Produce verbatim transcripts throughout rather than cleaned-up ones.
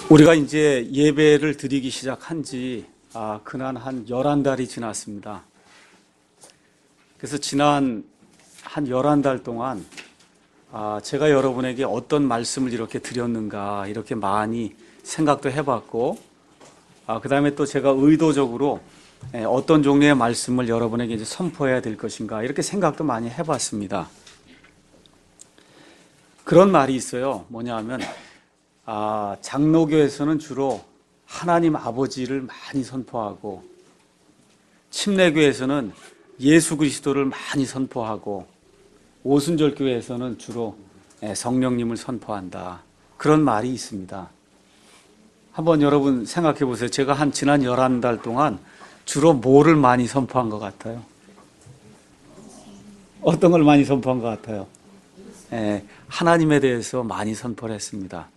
우리가 이제 예배를 드리기 시작한 지 아, 그난 한 열한 달이 지났습니다. 그래서 지난 한 열한 달 동안 아, 제가 여러분에게 어떤 말씀을 이렇게 드렸는가 이렇게 많이 생각도 해봤고 아, 그 다음에 또 제가 의도적으로 에, 어떤 종류의 말씀을 여러분에게 이제 선포해야 될 것인가 이렇게 생각도 많이 해봤습니다. 그런 말이 있어요. 뭐냐 하면 아, 장로교에서는 주로 하나님 아버지를 많이 선포하고 침례교에서는 예수 그리스도를 많이 선포하고 오순절교에서는 주로 성령님을 선포한다. 그런 말이 있습니다. 한번 여러분 생각해 보세요. 제가 한 지난 열한 달 동안 주로 뭐를 많이 선포한 것 같아요? 어떤 걸 많이 선포한 것 같아요? 예, 하나님에 대해서 많이 선포를 했습니다.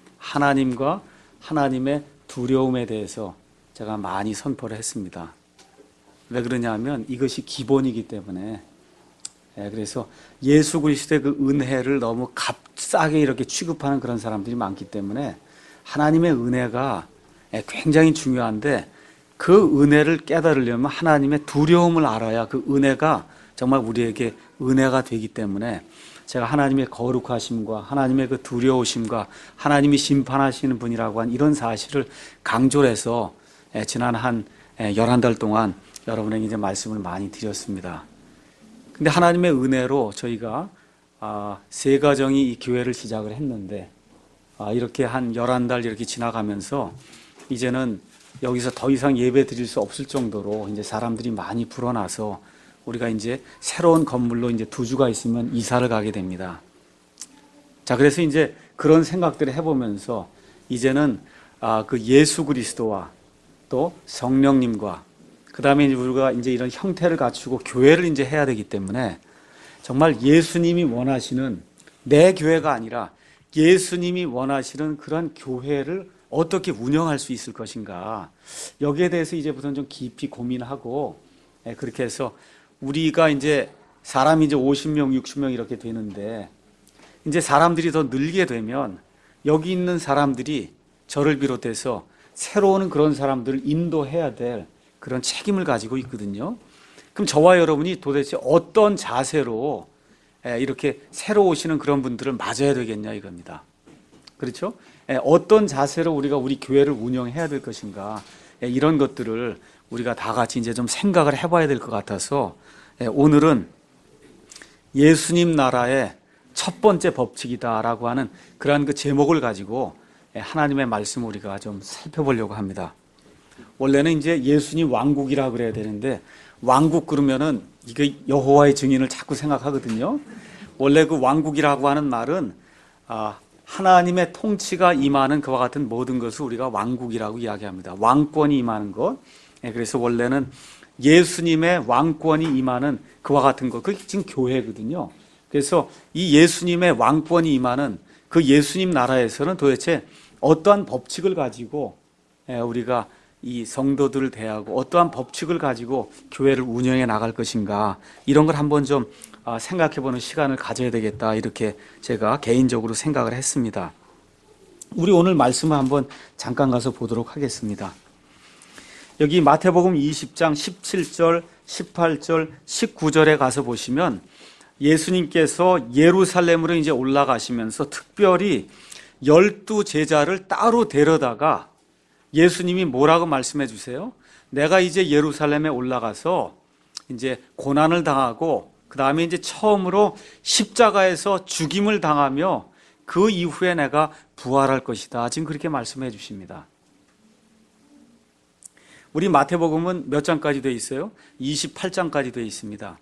하나님과 하나님의 두려움에 대해서 제가 많이 선포를 했습니다. 왜 그러냐면 이것이 기본이기 때문에. 예, 그래서 예수 그리스도의 그 은혜를 너무 값싸게 이렇게 취급하는 그런 사람들이 많기 때문에 하나님의 은혜가 굉장히 중요한데 그 은혜를 깨달으려면 하나님의 두려움을 알아야 그 은혜가 정말 우리에게 은혜가 되기 때문에 제가 하나님의 거룩하심과 하나님의 그 두려우심과 하나님이 심판하시는 분이라고 한 이런 사실을 강조를 해서 지난 한 열한 달 동안 여러분에게 이제 말씀을 많이 드렸습니다. 근데 하나님의 은혜로 저희가 세 가정이 이 교회를 시작을 했는데 이렇게 한 열한 달 이렇게 지나가면서 이제는 여기서 더 이상 예배 드릴 수 없을 정도로 이제 사람들이 많이 불어나서 우리가 이제 새로운 건물로 이제 두 주가 있으면 이사를 가게 됩니다. 자, 그래서 이제 그런 생각들을 해보면서 이제는 아, 그 예수 그리스도와 또 성령님과 그 다음에 우리가 이제 이런 형태를 갖추고 교회를 이제 해야 되기 때문에 정말 예수님이 원하시는 내 교회가 아니라 예수님이 원하시는 그런 교회를 어떻게 운영할 수 있을 것인가. 여기에 대해서 이제부터는 좀 깊이 고민하고 그렇게 해서 우리가 이제 사람이 이제 오십 명, 육십 명 이렇게 되는데 이제 사람들이 더 늘게 되면 여기 있는 사람들이 저를 비롯해서 새로 오는 그런 사람들을 인도해야 될 그런 책임을 가지고 있거든요. 그럼 저와 여러분이 도대체 어떤 자세로 이렇게 새로 오시는 그런 분들을 맞아야 되겠냐 이겁니다. 그렇죠? 어떤 자세로 우리가 우리 교회를 운영해야 될 것인가 이런 것들을 우리가 다 같이 이제 좀 생각을 해봐야 될 것 같아서 오늘은 예수님 나라의 첫 번째 법칙이다라고 하는 그러한 그 제목을 가지고 하나님의 말씀을 우리가 좀 살펴보려고 합니다. 원래는 이제 예수님 왕국이라 그래야 되는데 왕국 그러면은 이게 여호와의 증인을 자꾸 생각하거든요. 원래 그 왕국이라고 하는 말은 아, 하나님의 통치가 임하는 그와 같은 모든 것을 우리가 왕국이라고 이야기합니다. 왕권이 임하는 것. 그래서 원래는 예수님의 왕권이 임하는 그와 같은 것. 그게 지금 교회거든요. 그래서 이 예수님의 왕권이 임하는 그 예수님 나라에서는 도대체 어떠한 법칙을 가지고 우리가 이 성도들을 대하고 어떠한 법칙을 가지고 교회를 운영해 나갈 것인가 이런 걸 한번 좀 생각해 보는 시간을 가져야 되겠다 이렇게 제가 개인적으로 생각을 했습니다. 우리 오늘 말씀을 한번 잠깐 가서 보도록 하겠습니다. 여기 마태복음 이십 장 십칠 절, 십팔 절, 십구 절에 가서 보시면 예수님께서 예루살렘으로 이제 올라가시면서 특별히 열두 제자를 따로 데려다가 예수님이 뭐라고 말씀해 주세요? 내가 이제 예루살렘에 올라가서 이제 고난을 당하고 그 다음에 이제 처음으로 십자가에서 죽임을 당하며 그 이후에 내가 부활할 것이다. 지금 그렇게 말씀해 주십니다. 우리 마태복음은 몇 장까지 되어 있어요? 이십팔 장까지 되어 있습니다.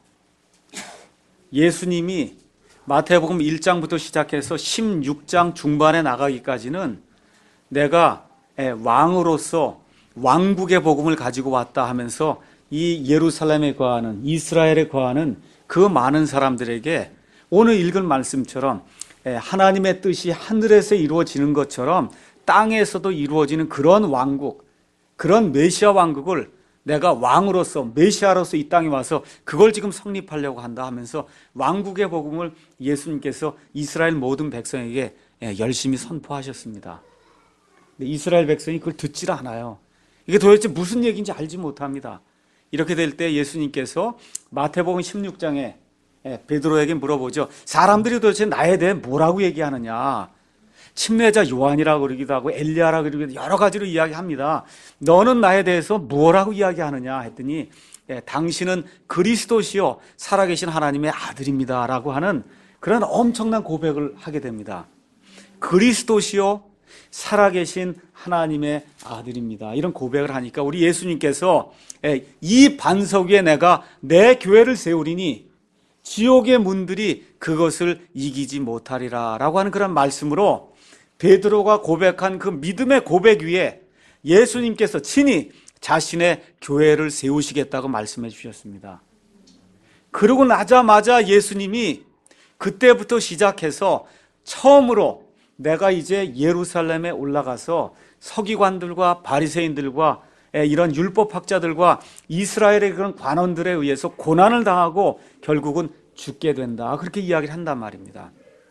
예수님이 마태복음 일 장부터 시작해서 십육 장 중반에 나가기까지는 내가 왕으로서 왕국의 복음을 가지고 왔다 하면서 이 예루살렘에 거하는 이스라엘에 거하는 그 많은 사람들에게 오늘 읽은 말씀처럼 하나님의 뜻이 하늘에서 이루어지는 것처럼 땅에서도 이루어지는 그런 왕국, 그런 메시아 왕국을 내가 왕으로서 메시아로서 이 땅에 와서 그걸 지금 성립하려고 한다 하면서 왕국의 복음을 예수님께서 이스라엘 모든 백성에게 열심히 선포하셨습니다. 근데 이스라엘 백성이 그걸 듣질 않아요. 이게 도대체 무슨 얘기인지 알지 못합니다. 이렇게 될 때 예수님께서 마태복음 십육 장에 베드로에게 물어보죠. 사람들이 도대체 나에 대해 뭐라고 얘기하느냐. 침례자 요한이라고 그러기도 하고 엘리야라고 그러기도 하고 여러 가지로 이야기합니다. 너는 나에 대해서 뭐라고 이야기하느냐 했더니 예, 당신은 그리스도시요 살아계신 하나님의 아들입니다 라고 하는 그런 엄청난 고백을 하게 됩니다. 그리스도시요 살아계신 하나님의 아들입니다. 이런 고백을 하니까 우리 예수님께서 예, 이 반석 위에 내가 내 교회를 세우리니 지옥의 문들이 그것을 이기지 못하리라 라고 하는 그런 말씀으로 베드로가 고백한 그 믿음의 고백 위에 예수님께서 친히 자신의 교회를 세우시겠다고 말씀해 주셨습니다. 그러고 나자마자 예수님이 그때부터 시작해서 처음으로 내가 이제 예루살렘에 올라가서 서기관들과 바리새인들과 이런 율법학자들과 이스라엘의 그런 관원들에 의해서 고난을 당하고 결국은 죽게 된다. 그렇게 이야기를 한단 말입니다.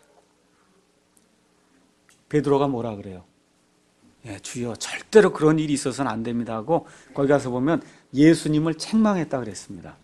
베드로가 뭐라 그래요? 예, 주여 절대로 그런 일이 있어서는 안 됩니다 하고 거기 가서 보면 예수님을 책망했다 그랬습니다.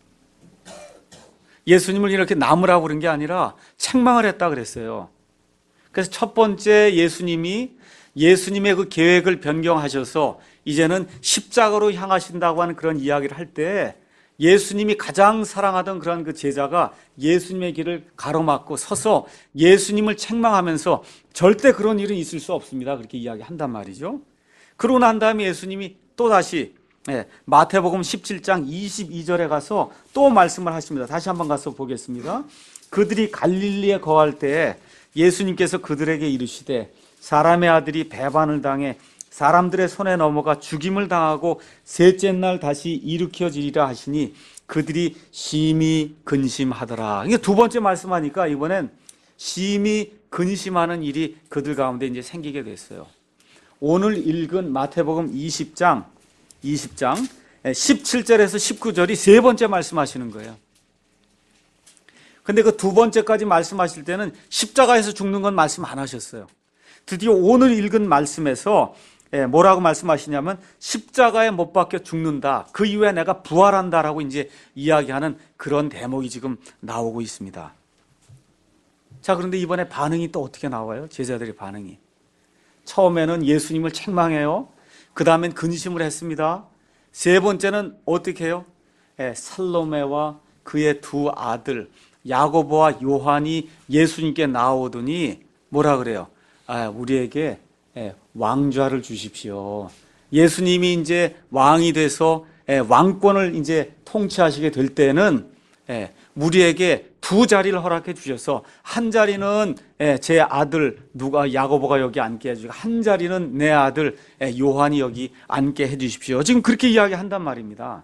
예수님을 이렇게 나무라고 그런 게 아니라 책망을 했다 그랬어요. 그래서 첫 번째 예수님이 예수님의 그 계획을 변경하셔서 이제는 십자가로 향하신다고 하는 그런 이야기를 할 때 예수님이 가장 사랑하던 그런 그 제자가 예수님의 길을 가로막고 서서 예수님을 책망하면서 절대 그런 일은 있을 수 없습니다. 그렇게 이야기한단 말이죠. 그러고 난 다음에 예수님이 또다시 마태복음 십칠 장 이십이 절에 가서 또 말씀을 하십니다. 다시 한번 가서 보겠습니다. 그들이 갈릴리에 거할 때에 예수님께서 그들에게 이르시되 사람의 아들이 배반을 당해 사람들의 손에 넘어가 죽임을 당하고 셋째 날 다시 일으켜지리라 하시니 그들이 심히 근심하더라. 이게 두 번째 말씀하니까 이번엔 심히 근심하는 일이 그들 가운데 이제 생기게 됐어요. 오늘 읽은 마태복음 이십 장 이십 장 십칠 절에서 십구 절이 세 번째 말씀하시는 거예요. 근데 그 두 번째까지 말씀하실 때는 십자가에서 죽는 건 말씀 안 하셨어요. 드디어 오늘 읽은 말씀에서 뭐라고 말씀하시냐면 십자가에 못 박혀 죽는다. 그 이후에 내가 부활한다라고 이제 이야기하는 그런 대목이 지금 나오고 있습니다. 자, 그런데 이번에 반응이 또 어떻게 나와요? 제자들의 반응이. 처음에는 예수님을 책망해요. 그 다음엔 근심을 했습니다. 세 번째는 어떻게 해요? 살로메와 그의 두 아들 야고보와 요한이 예수님께 나오더니 뭐라 그래요? 아, 우리에게 왕좌를 주십시오. 예수님이 이제 왕이 돼서 왕권을 이제 통치하시게 될 때는 우리에게 두 자리를 허락해 주셔서 한 자리는 제 아들 누가 야고보가 여기 앉게 해주고 한 자리는 내 아들 요한이 여기 앉게 해 주십시오. 지금 그렇게 이야기한단 말입니다.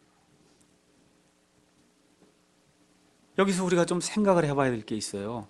여기서 우리가 좀 생각을 해봐야 될 게 있어요.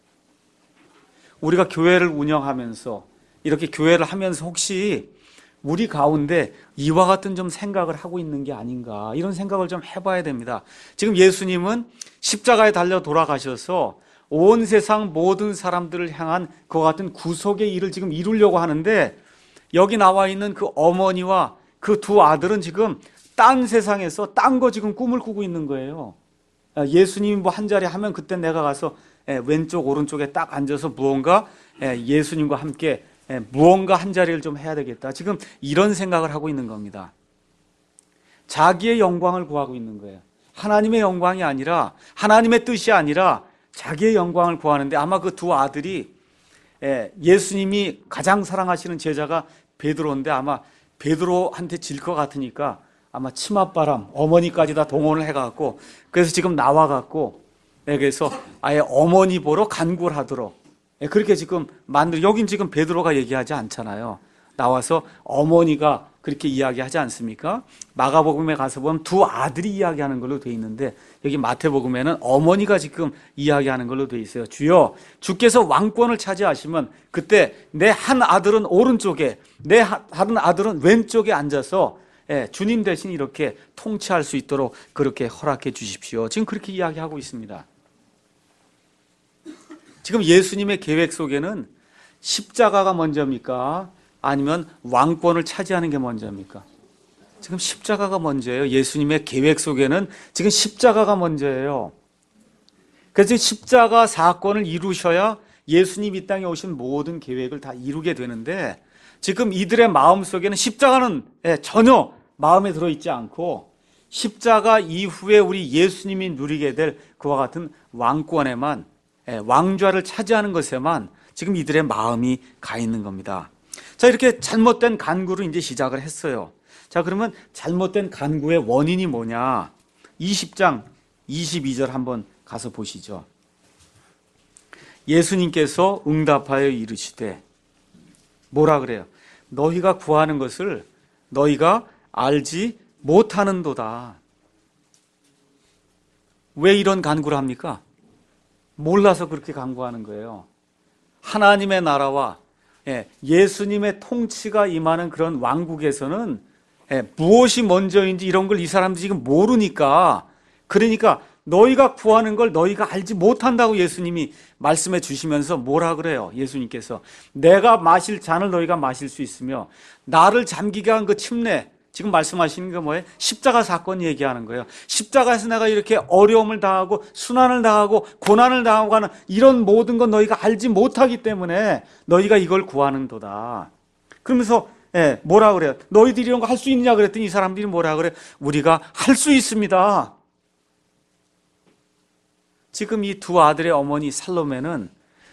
우리가 교회를 운영하면서 이렇게 교회를 하면서 혹시 우리 가운데 이와 같은 좀 생각을 하고 있는 게 아닌가 이런 생각을 좀 해봐야 됩니다. 지금 예수님은 십자가에 달려 돌아가셔서 온 세상 모든 사람들을 향한 그와 같은 구속의 일을 지금 이루려고 하는데 여기 나와 있는 그 어머니와 그 두 아들은 지금 딴 세상에서 딴 거 지금 꿈을 꾸고 있는 거예요. 예수님이 뭐 한 자리 하면 그때 내가 가서 왼쪽 오른쪽에 딱 앉아서 무언가 예수님과 함께 무언가 한 자리를 좀 해야 되겠다. 지금 이런 생각을 하고 있는 겁니다. 자기의 영광을 구하고 있는 거예요. 하나님의 영광이 아니라 하나님의 뜻이 아니라 자기의 영광을 구하는데 아마 그 두 아들이 예수님이 가장 사랑하시는 제자가 베드로인데 아마 베드로한테 질 것 같으니까 아마 치맛바람 어머니까지 다 동원을 해갖고 그래서 지금 나와갖고 그래서 아예 어머니 보러 간구를 하도록 그렇게 지금 만들 여긴 지금 베드로가 얘기하지 않잖아요. 나와서 어머니가 그렇게 이야기하지 않습니까? 마가복음에 가서 보면 두 아들이 이야기하는 걸로 돼 있는데 여기 마태복음에는 어머니가 지금 이야기하는 걸로 돼 있어요. 주여, 주께서 왕권을 차지하시면 그때 내 한 아들은 오른쪽에 내 한 아들은 왼쪽에 앉아서 예, 주님 대신 이렇게 통치할 수 있도록 그렇게 허락해 주십시오. 지금 그렇게 이야기하고 있습니다. 지금 예수님의 계획 속에는 십자가가 먼저입니까? 아니면 왕권을 차지하는 게 먼저입니까? 지금 십자가가 먼저예요. 예수님의 계획 속에는 지금 십자가가 먼저예요. 그래서 십자가 사건을 이루셔야 예수님 이 땅에 오신 모든 계획을 다 이루게 되는데, 지금 이들의 마음속에는 십자가는 전혀 마음에 들어있지 않고 십자가 이후에 우리 예수님이 누리게 될 그와 같은 왕권에만, 왕좌를 차지하는 것에만 지금 이들의 마음이 가 있는 겁니다. 자, 이렇게 잘못된 간구를 이제 시작을 했어요. 자, 그러면 잘못된 간구의 원인이 뭐냐? 이십 장 이십이 절 한번 가서 보시죠. 예수님께서 응답하여 이르시되, 뭐라 그래요? 너희가 구하는 것을 너희가 알지 못하는도다. 왜 이런 간구를 합니까? 몰라서 그렇게 간구하는 거예요. 하나님의 나라와 예수님의 통치가 임하는 그런 왕국에서는 무엇이 먼저인지 이런 걸 이 사람들이 지금 모르니까, 그러니까 너희가 구하는 걸 너희가 알지 못한다고 예수님이 말씀해 주시면서 뭐라 그래요? 예수님께서 내가 마실 잔을 너희가 마실 수 있으며 나를 잠기게 한 그 침례, 지금 말씀하시는 게 뭐예요? 십자가 사건 얘기하는 거예요. 십자가에서 내가 이렇게 어려움을 당하고 순환을 당하고 고난을 당하고 하는 이런 모든 건 너희가 알지 못하기 때문에 너희가 이걸 구하는도다. 그러면서 예, 뭐라 그래요? 너희들이 이런 거 할 수 있느냐 그랬더니 이 사람들이 뭐라 그래요? 우리가 할 수 있습니다. 지금 이 두 아들의 어머니 살로메는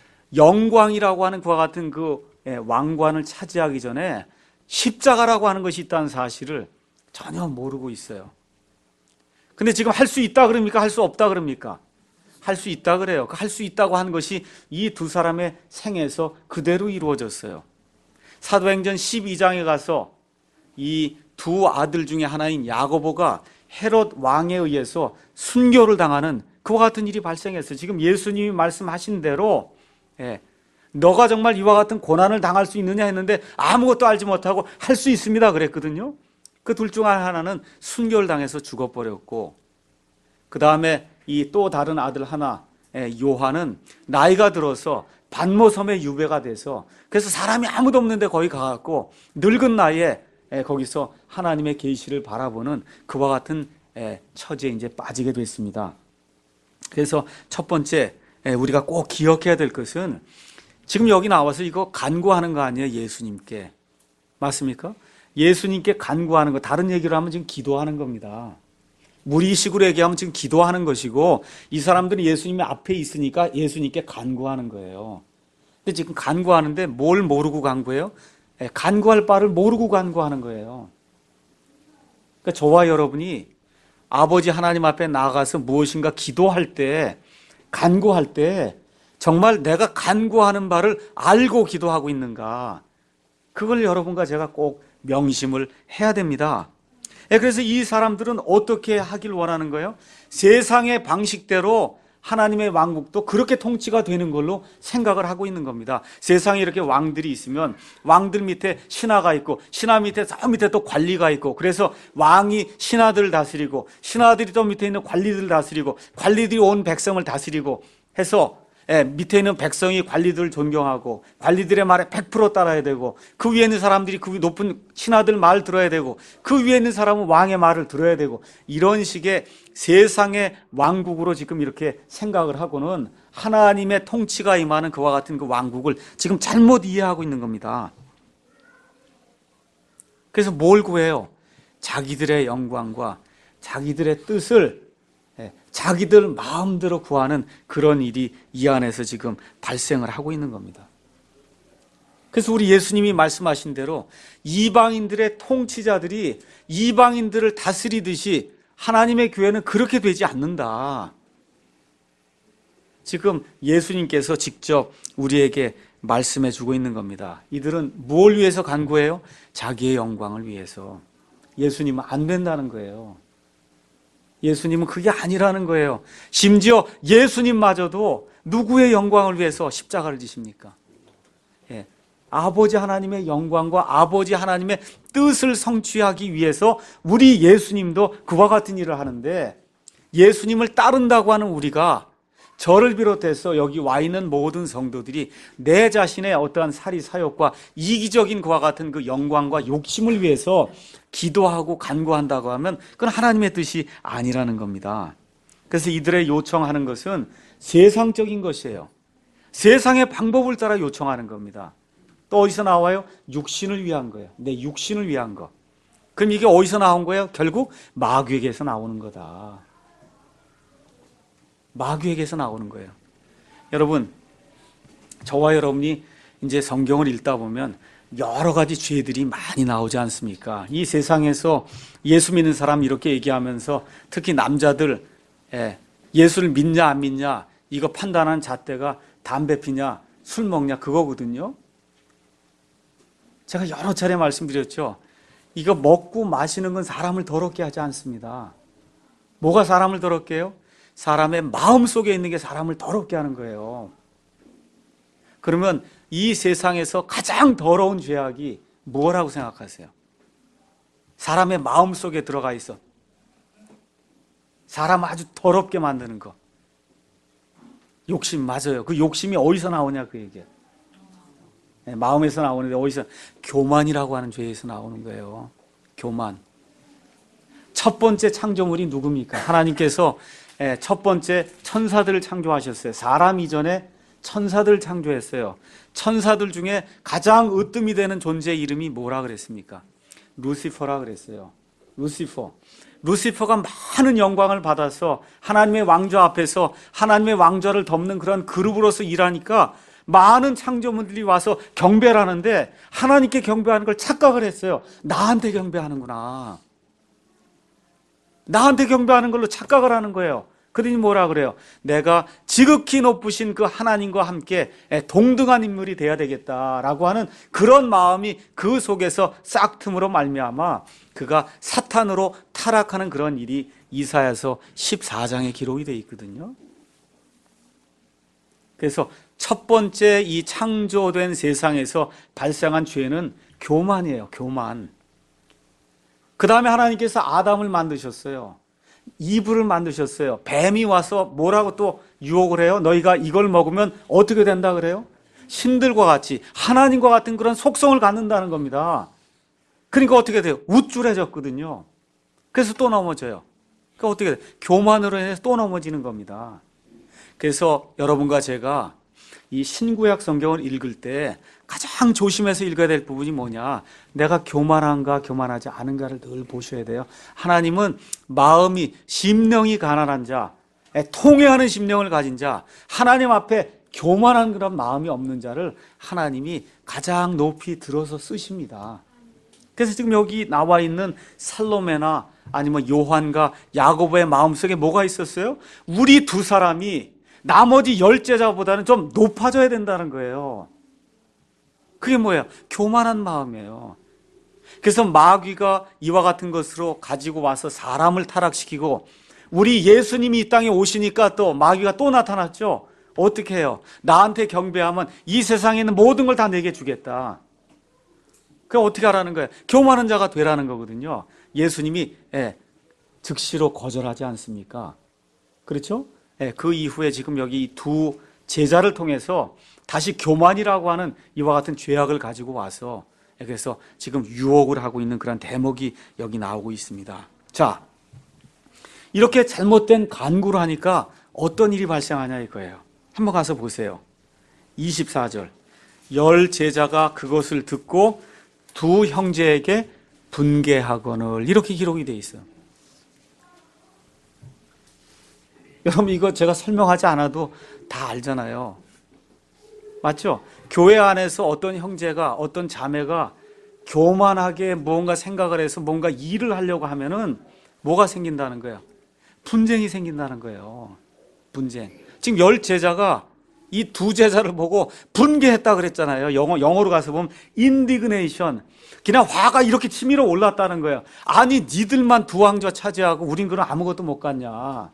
영광이라고 하는 그와 같은 그 왕관을 차지하기 전에 십자가라고 하는 것이 있다는 사실을 전혀 모르고 있어요. 근데 지금 할 수 있다 그럽니까? 할 수 없다 그럽니까? 할 수 있다 그래요. 할 수 있다고 하는 것이 이 두 사람의 생에서 그대로 이루어졌어요. 사도행전 십이 장에 가서 이 두 아들 중에 하나인 야고보가 헤롯 왕에 의해서 순교를 당하는 그와 같은 일이 발생했어요. 지금 예수님이 말씀하신 대로 예, 너가 정말 이와 같은 고난을 당할 수 있느냐 했는데 아무것도 알지 못하고 할 수 있습니다 그랬거든요. 그 둘 중 하나는 순교를 당해서 죽어버렸고, 그 다음에 이 또 다른 아들 하나 요한은 나이가 들어서 반모섬의 유배가 돼서, 그래서 사람이 아무도 없는데 거기 가갖고 늙은 나이에 거기서 하나님의 계시를 바라보는 그와 같은 처지에 이제 빠지게 됐습니다. 그래서 첫 번째 우리가 꼭 기억해야 될 것은, 지금 여기 나와서 이거 간구하는 거 아니에요? 예수님께. 맞습니까? 예수님께 간구하는 거, 다른 얘기로 하면 지금 기도하는 겁니다. 무리식으로 얘기하면 지금 기도하는 것이고, 이 사람들은 예수님의 앞에 있으니까 예수님께 간구하는 거예요. 근데 지금 간구하는데 뭘 모르고 간구해요? 간구할 바를 모르고 간구하는 거예요. 그러니까 저와 여러분이 아버지 하나님 앞에 나가서 무엇인가 기도할 때, 간구할 때 정말 내가 간구하는 바를 알고 기도하고 있는가, 그걸 여러분과 제가 꼭 명심을 해야 됩니다. 그래서 이 사람들은 어떻게 하길 원하는 거예요? 세상의 방식대로 하나님의 왕국도 그렇게 통치가 되는 걸로 생각을 하고 있는 겁니다. 세상에 이렇게 왕들이 있으면 왕들 밑에 신하가 있고, 신하 밑에 저 밑에 또 관리가 있고, 그래서 왕이 신하들을 다스리고, 신하들이 또 밑에 있는 관리들을 다스리고, 관리들이 온 백성을 다스리고 해서 예, 밑에 있는 백성이 관리들을 존경하고, 관리들의 말에 백 퍼센트 따라야 되고, 그 위에 있는 사람들이 그 높은 신하들 말 들어야 되고, 그 위에 있는 사람은 왕의 말을 들어야 되고, 이런 식의 세상의 왕국으로 지금 이렇게 생각을 하고는 하나님의 통치가 임하는 그와 같은 그 왕국을 지금 잘못 이해하고 있는 겁니다. 그래서 뭘 구해요? 자기들의 영광과 자기들의 뜻을 자기들 마음대로 구하는 그런 일이 이 안에서 지금 발생을 하고 있는 겁니다. 그래서 우리 예수님이 말씀하신 대로 이방인들의 통치자들이 이방인들을 다스리듯이 하나님의 교회는 그렇게 되지 않는다. 지금 예수님께서 직접 우리에게 말씀해 주고 있는 겁니다. 이들은 뭘 위해서 간구해요? 자기의 영광을 위해서. 예수님은 안 된다는 거예요. 예수님은 그게 아니라는 거예요. 심지어 예수님마저도 누구의 영광을 위해서 십자가를 지십니까? 예, 아버지 하나님의 영광과 아버지 하나님의 뜻을 성취하기 위해서 우리 예수님도 그와 같은 일을 하는데, 예수님을 따른다고 하는 우리가 저를 비롯해서 여기 와 있는 모든 성도들이 내 자신의 어떠한 사리 사욕과 이기적인 그와 같은 그 영광과 욕심을 위해서 기도하고 간구한다고 하면 그건 하나님의 뜻이 아니라는 겁니다. 그래서 이들의 요청하는 것은 세상적인 것이에요. 세상의 방법을 따라 요청하는 겁니다. 또 어디서 나와요? 육신을 위한 거예요. 내 육신을 위한 거. 그럼 이게 어디서 나온 거예요? 결국 마귀에게서 나오는 거다. 마귀에게서 나오는 거예요. 여러분, 저와 여러분이 이제 성경을 읽다 보면 여러 가지 죄들이 많이 나오지 않습니까? 이 세상에서 예수 믿는 사람 이렇게 얘기하면서 특히 남자들 예수를 믿냐 안 믿냐 이거 판단하는 잣대가 담배 피냐 술 먹냐 그거거든요. 제가 여러 차례 말씀드렸죠. 이거 먹고 마시는 건 사람을 더럽게 하지 않습니다. 뭐가 사람을 더럽게 해요? 사람의 마음 속에 있는 게 사람을 더럽게 하는 거예요. 그러면 이 세상에서 가장 더러운 죄악이 뭐라고 생각하세요? 사람의 마음 속에 들어가 있어. 사람 아주 더럽게 만드는 거. 욕심 맞아요. 그 욕심이 어디서 나오냐 그 얘기예요. 네, 마음에서 나오는데 어디서? 교만이라고 하는 죄에서 나오는 거예요. 교만. 첫 번째 창조물이 누굽니까? 하나님께서 첫 번째 천사들을 창조하셨어요. 사람 이전에 천사들을 창조했어요. 천사들 중에 가장 으뜸이 되는 존재의 이름이 뭐라 그랬습니까? 루시퍼라 그랬어요. 루시퍼. 루시퍼가 많은 영광을 받아서 하나님의 왕좌 앞에서 하나님의 왕좌를 덮는 그런 그룹으로서 일하니까 많은 창조물들이 와서 경배를 하는데 하나님께 경배하는 걸 착각을 했어요. 나한테 경배하는구나. 나한테 경배하는 걸로 착각을 하는 거예요. 그러니 뭐라 그래요? 내가 지극히 높으신 그 하나님과 함께 동등한 인물이 돼야 되겠다라고 하는 그런 마음이 그 속에서 싹틈으로 말미암아 그가 사탄으로 타락하는 그런 일이 이사야서 십사 장에 기록이 되어 있거든요. 그래서 첫 번째 이 창조된 세상에서 발생한 죄는 교만이에요. 교만. 그 다음에 하나님께서 아담을 만드셨어요. 이브를 만드셨어요. 뱀이 와서 뭐라고 또 유혹을 해요? 너희가 이걸 먹으면 어떻게 된다 그래요? 신들과 같이 하나님과 같은 그런 속성을 갖는다는 겁니다. 그러니까 어떻게 돼요? 우쭐해졌거든요. 그래서 또 넘어져요. 그러니까 어떻게 돼요? 교만으로 인해서 또 넘어지는 겁니다. 그래서 여러분과 제가 이 신구약 성경을 읽을 때 가장 조심해서 읽어야 될 부분이 뭐냐? 내가 교만한가 교만하지 않은가를 늘 보셔야 돼요. 하나님은 마음이 심령이 가난한 자, 통회하는 심령을 가진 자, 하나님 앞에 교만한 그런 마음이 없는 자를 하나님이 가장 높이 들어서 쓰십니다. 그래서 지금 여기 나와 있는 살로메나 아니면 요한과 야고보의 마음속에 뭐가 있었어요? 우리 두 사람이 나머지 열 제자보다는 좀 높아져야 된다는 거예요. 그게 뭐예요? 교만한 마음이에요. 그래서 마귀가 이와 같은 것으로 가지고 와서 사람을 타락시키고 우리 예수님이 이 땅에 오시니까 또 마귀가 또 나타났죠. 어떻게 해요? 나한테 경배하면 이 세상에 있는 모든 걸 다 내게 주겠다. 그럼 어떻게 하라는 거예요? 교만한 자가 되라는 거거든요. 예수님이 예, 즉시로 거절하지 않습니까? 그렇죠? 예, 그 이후에 지금 여기 두 제자를 통해서 다시 교만이라고 하는 이와 같은 죄악을 가지고 와서 그래서 지금 유혹을 하고 있는 그런 대목이 여기 나오고 있습니다. 자, 이렇게 잘못된 간구를 하니까 어떤 일이 발생하냐 이거예요. 한번 가서 보세요. 이십사 절. 열 제자가 그것을 듣고 두 형제에게 분개하거늘 이렇게 기록이 되어 있어요. 여러분 이거 제가 설명하지 않아도 다 알잖아요. 맞죠? 교회 안에서 어떤 형제가 어떤 자매가 교만하게 뭔가 생각을 해서 뭔가 일을 하려고 하면은 뭐가 생긴다는 거예요? 분쟁이 생긴다는 거예요. 분쟁. 지금 열 제자가 이 두 제자를 보고 분개했다 그랬잖아요. 영어, 영어로 가서 보면 indignation. 그냥 화가 이렇게 치밀어 올랐다는 거예요. 아니 니들만 두 왕좌 차지하고 우린 그럼 아무것도 못 갔냐.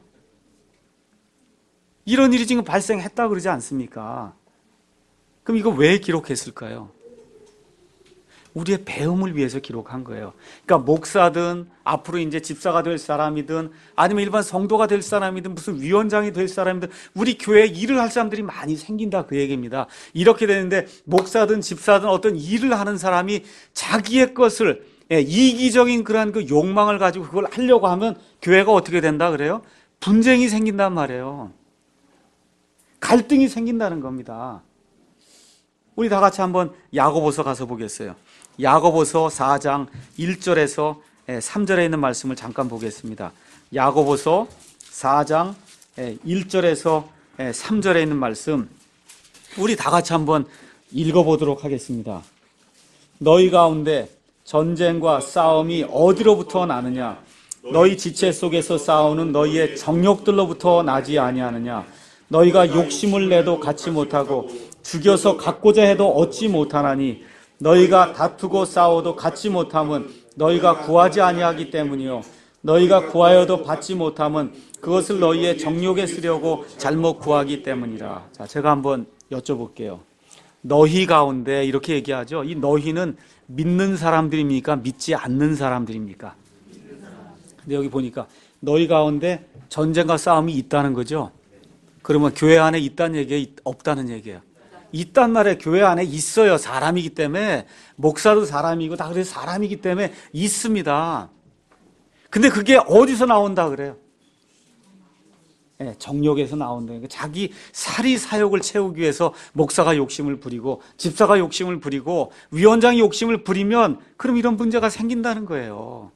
이런 일이 지금 발생했다 그러지 않습니까? 그럼 이거 왜 기록했을까요? 우리의 배움을 위해서 기록한 거예요. 그러니까 목사든 앞으로 이제 집사가 될 사람이든 아니면 일반 성도가 될 사람이든 무슨 위원장이 될 사람이든 우리 교회에 일을 할 사람들이 많이 생긴다 그 얘기입니다. 이렇게 되는데 목사든 집사든 어떤 일을 하는 사람이 자기의 것을 예, 이기적인 그러한 그 욕망을 가지고 그걸 하려고 하면 교회가 어떻게 된다 그래요? 분쟁이 생긴단 말이에요. 갈등이 생긴다는 겁니다. 우리 다 같이 한번 야고보서 가서 보겠어요. 야고보서 사 장 일 절에서 삼 절에 있는 말씀을 잠깐 보겠습니다. 야고보서 사 장 일 절에서 삼 절에 있는 말씀 우리 다 같이 한번 읽어보도록 하겠습니다. 너희 가운데 전쟁과 싸움이 어디로부터 나느냐? 너희 지체 속에서 싸우는 너희의 정욕들로부터 나지 아니하느냐? 너희가 욕심을 내도 갖지 못하고 죽여서 갖고자 해도 얻지 못하나니 너희가 다투고 싸워도 갖지 못함은 너희가 구하지 아니하기 때문이요 너희가 구하여도 받지 못함은 그것을 너희의 정욕에 쓰려고 잘못 구하기 때문이라. 자, 제가 한번 여쭤볼게요. 너희 가운데 이렇게 얘기하죠. 이 너희는 믿는 사람들입니까? 믿지 않는 사람들입니까? 근데 여기 보니까 너희 가운데 전쟁과 싸움이 있다는 거죠. 그러면 교회 안에 있다는 얘기예요? 없다는 얘기예요? 있단 말이에요. 교회 안에 있어요. 사람이기 때문에. 목사도 사람이고 다 그래서 사람이기 때문에 있습니다. 근데 그게 어디서 나온다 그래요? 네, 정욕에서 나온다니까. 자기 사리 사욕을 채우기 위해서 목사가 욕심을 부리고 집사가 욕심을 부리고 위원장이 욕심을 부리면 그럼 이런 문제가 생긴다는 거예요.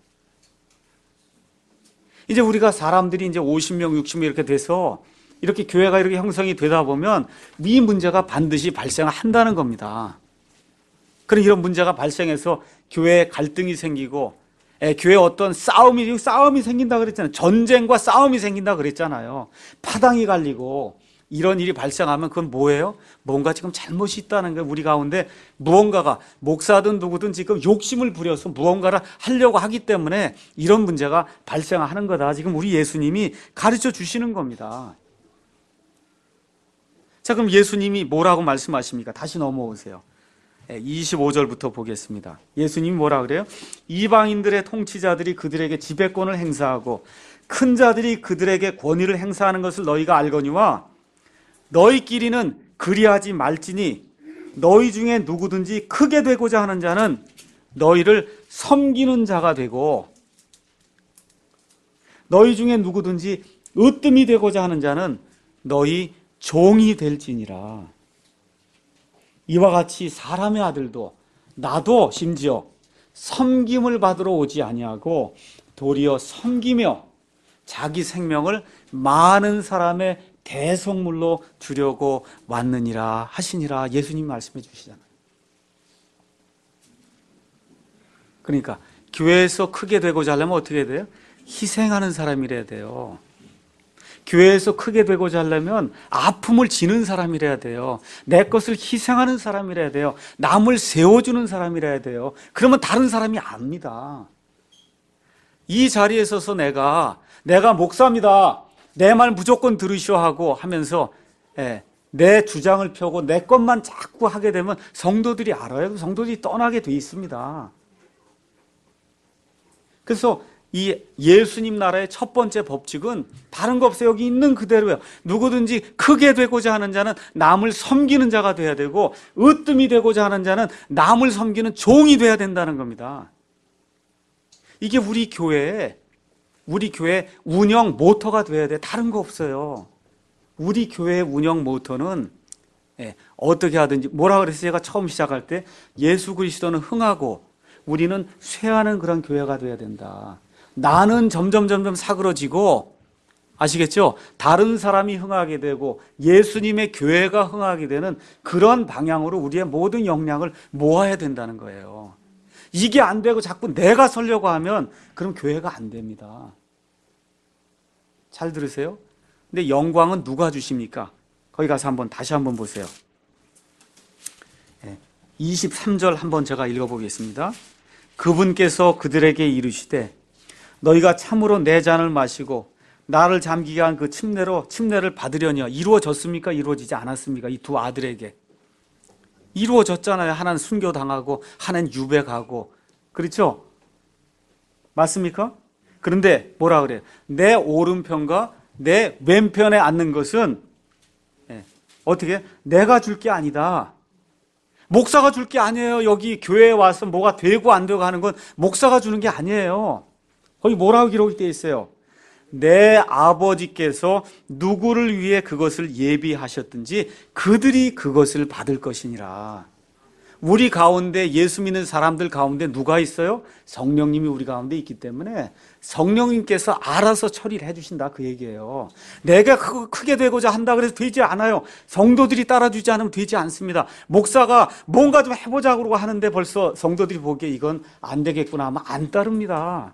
이제 우리가 사람들이 이제 오십 명, 육십 명 이렇게 돼서 이렇게 교회가 이렇게 형성이 되다 보면 이 문제가 반드시 발생한다는 겁니다. 그런 이런 문제가 발생해서 교회에 갈등이 생기고 예, 교회에 어떤 싸움이 싸움이 생긴다 그랬잖아요. 전쟁과 싸움이 생긴다 그랬잖아요. 파당이 갈리고 이런 일이 발생하면 그건 뭐예요? 뭔가 지금 잘못이 있다는 거예요. 우리 가운데 무언가가 목사든 누구든 지금 욕심을 부려서 무언가를 하려고 하기 때문에 이런 문제가 발생하는 거다. 지금 우리 예수님이 가르쳐 주시는 겁니다. 자, 그럼 예수님이 뭐라고 말씀하십니까? 다시 넘어오세요. 이십오 절부터 보겠습니다. 예수님이 뭐라 그래요? 이방인들의 통치자들이 그들에게 지배권을 행사하고 큰 자들이 그들에게 권위를 행사하는 것을 너희가 알거니와 너희끼리는 그리하지 말지니 너희 중에 누구든지 크게 되고자 하는 자는 너희를 섬기는 자가 되고 너희 중에 누구든지 으뜸이 되고자 하는 자는 너희 종이 될지니라. 이와 같이 사람의 아들도 나도 심지어 섬김을 받으러 오지 아니하고 도리어 섬기며 자기 생명을 많은 사람의 대속물로 주려고 왔느니라 하시니라. 예수님 말씀해 주시잖아요. 그러니까 교회에서 크게 되고자 하려면 어떻게 돼요? 희생하는 사람이래야 돼요. 교회에서 크게 되고자 하려면 아픔을 지는 사람이래야 돼요. 내 것을 희생하는 사람이래야 돼요. 남을 세워주는 사람이래야 돼요. 그러면 다른 사람이 압니다. 이 자리에 서서 내가 내가 목사입니다. 내 말 무조건 들으시오 하고 하면서 예, 내 주장을 펴고 내 것만 자꾸 하게 되면 성도들이 알아요. 성도들이 떠나게 돼 있습니다. 그래서 이 예수님 나라의 첫 번째 법칙은 다른 거 없어요. 여기 있는 그대로예요. 누구든지 크게 되고자 하는 자는 남을 섬기는 자가 돼야 되고 으뜸이 되고자 하는 자는 남을 섬기는 종이 돼야 된다는 겁니다. 이게 우리 교회의 우리 교회 운영 모토가 돼야 돼. 다른 거 없어요. 우리 교회의 운영 모토는 예, 어떻게 하든지 뭐라 그랬어요? 제가 처음 시작할 때 예수 그리스도는 흥하고 우리는 쇠하는 그런 교회가 돼야 된다. 나는 점점 점점 사그러지고 아시겠죠? 다른 사람이 흥하게 되고 예수님의 교회가 흥하게 되는 그런 방향으로 우리의 모든 역량을 모아야 된다는 거예요. 이게 안 되고 자꾸 내가 서려고 하면 그럼 교회가 안 됩니다. 잘 들으세요? 근데 영광은 누가 주십니까? 거기 가서 한번 다시 한번 보세요. 이십삼 절 한번 제가 읽어보겠습니다. 그분께서 그들에게 이르시되 너희가 참으로 내 잔을 마시고 나를 잠기게 한 그 침례로 침례를 받으려니와 이루어졌습니까? 이루어지지 않았습니까? 이 두 아들에게 이루어졌잖아요. 하나는 순교당하고 하나는 유배가고. 그렇죠? 맞습니까? 그런데 뭐라 그래요? 내 오른편과 내 왼편에 앉는 것은 예, 어떻게? 내가 줄 게 아니다. 목사가 줄 게 아니에요. 여기 교회에 와서 뭐가 되고 안 되고 하는 건 목사가 주는 게 아니에요. 거기 뭐라고 기록이 되어 있어요? 내 아버지께서 누구를 위해 그것을 예비하셨든지 그들이 그것을 받을 것이니라. 우리 가운데 예수 믿는 사람들 가운데 누가 있어요? 성령님이 우리 가운데 있기 때문에 성령님께서 알아서 처리를 해주신다 그 얘기예요. 내가 크게 되고자 한다 그래서 되지 않아요. 성도들이 따라주지 않으면 되지 않습니다. 목사가 뭔가 좀 해보자고 그러고 하는데 벌써 성도들이 보기에 이건 안 되겠구나 하면 안 따릅니다.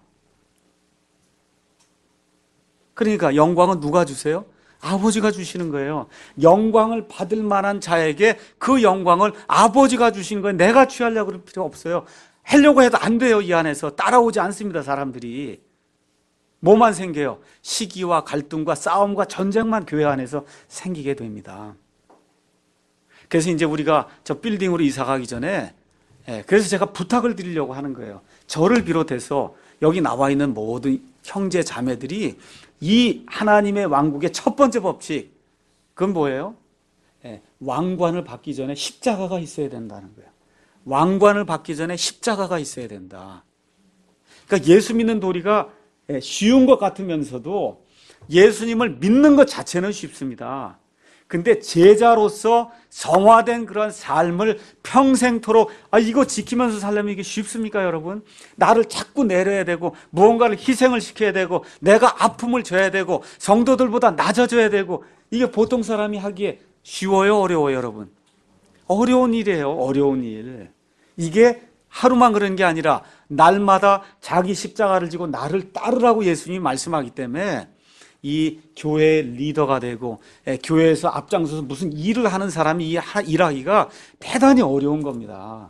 그러니까 영광은 누가 주세요? 아버지가 주시는 거예요. 영광을 받을 만한 자에게 그 영광을 아버지가 주신 거예요. 내가 취하려고 그럴 필요 없어요. 하려고 해도 안 돼요. 이 안에서 따라오지 않습니다. 사람들이. 뭐만 생겨요? 시기와 갈등과 싸움과 전쟁만 교회 안에서 생기게 됩니다. 그래서 이제 우리가 저 빌딩으로 이사 가기 전에 그래서 제가 부탁을 드리려고 하는 거예요. 저를 비롯해서 여기 나와 있는 모든 형제 자매들이 이 하나님의 왕국의 첫 번째 법칙, 그건 뭐예요? 예, 왕관을 받기 전에 십자가가 있어야 된다는 거예요. 왕관을 받기 전에 십자가가 있어야 된다. 그러니까 예수 믿는 도리가 쉬운 것 같으면서도 예수님을 믿는 것 자체는 쉽습니다. 근데 제자로서 성화된 그런 삶을 평생토록 아 이거 지키면서 살려면 이게 쉽습니까 여러분? 나를 자꾸 내려야 되고 무언가를 희생을 시켜야 되고 내가 아픔을 져야 되고 성도들보다 낮아져야 되고 이게 보통 사람이 하기에 쉬워요 어려워요 여러분? 어려운 일이에요. 어려운 일. 이게 하루만 그런 게 아니라 날마다 자기 십자가를 지고 나를 따르라고 예수님이 말씀하기 때문에 이 교회의 리더가 되고 교회에서 앞장서서 무슨 일을 하는 사람이 이 일하기가 대단히 어려운 겁니다.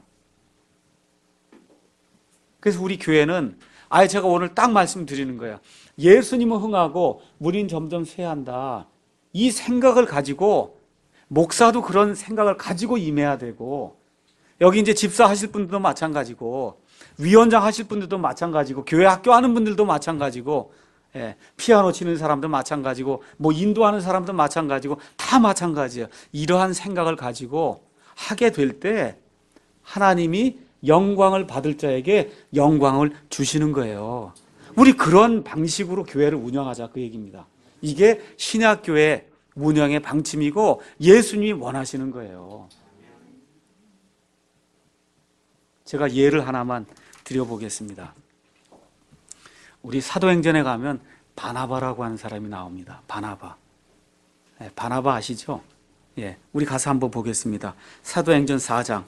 그래서 우리 교회는 아예 제가 오늘 딱 말씀드리는 거예요. 예수님은 흥하고 우린 점점 쇠한다. 이 생각을 가지고 목사도 그런 생각을 가지고 임해야 되고 여기 이제 집사 하실 분들도 마찬가지고 위원장 하실 분들도 마찬가지고 교회 학교 하는 분들도 마찬가지고 예, 피아노 치는 사람도 마찬가지고 뭐 인도하는 사람도 마찬가지고 다 마찬가지예요. 이러한 생각을 가지고 하게 될 때 하나님이 영광을 받을 자에게 영광을 주시는 거예요. 우리 그런 방식으로 교회를 운영하자 그 얘기입니다. 이게 신약교회 운영의 방침이고 예수님이 원하시는 거예요. 제가 예를 하나만 드려보겠습니다. 우리 사도행전에 가면 바나바라고 하는 사람이 나옵니다. 바나바. 네, 바나바 아시죠? 예, 우리 가서 한번 보겠습니다. 사도행전 사 장.